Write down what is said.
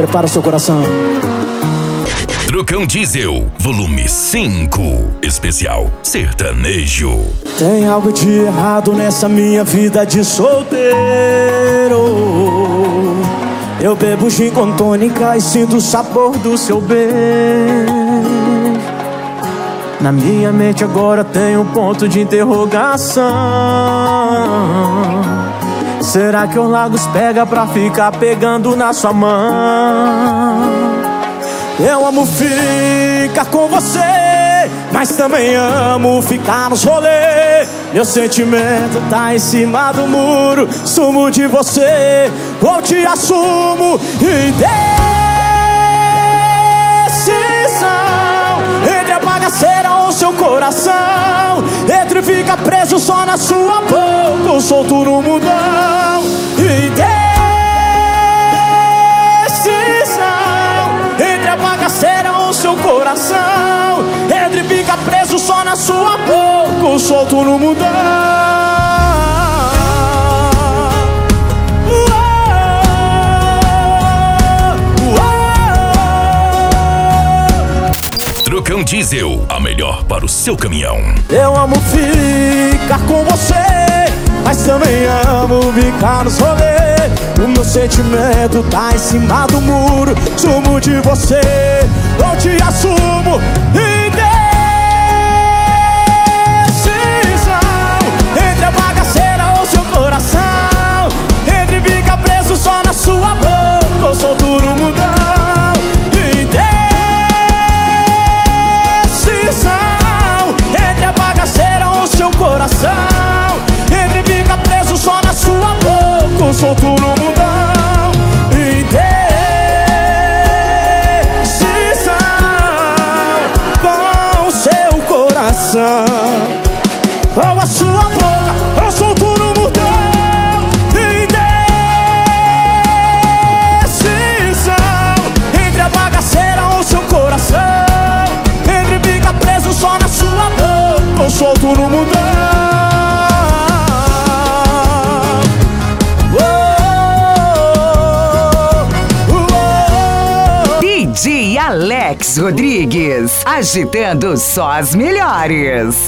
Prepara o seu coração. Trucão Diesel, volume 5, especial sertanejo. Tem algo de errado nessa minha vida de solteiro. Eu bebo gin com tônica e sinto o sabor do seu beijo. Na minha mente agora tem um ponto de interrogação. Será que o Lagos pega pra ficar pegando na sua mão? Eu amo ficar com você, mas também amo ficar nos rolê. Meu sentimento tá em cima do muro. Sumo de você, ou te assumo. Indecisão entre a bagaceira ou seu coração. Entre fica preso só na sua boca ou solto no mundão. Entre a bagaceira ou seu coração. Entre fica preso só na sua boca ou solto no mundão. Trucão Diesel, a melhor para o seu caminhão. Eu amo ficar com você, mas também amo ficar nos rolê. O meu sentimento tá em cima do muro. Sumo de você, ou te assumo. Indecisão entre a bagaceira ou seu coração. Entre fica preso só na sua boca ou solto no mundão. Indecisão entre a bagaceira ou seu coração. Entre fica preso só na sua boca ou solto no mundão. Ou a sua boca, eu solto no mundão. Indecisão entre a bagaceira ou seu coração. Entre fica preso só na sua boca ou solto no mundão. DJ Alex Rodrigues, agitando só as melhores.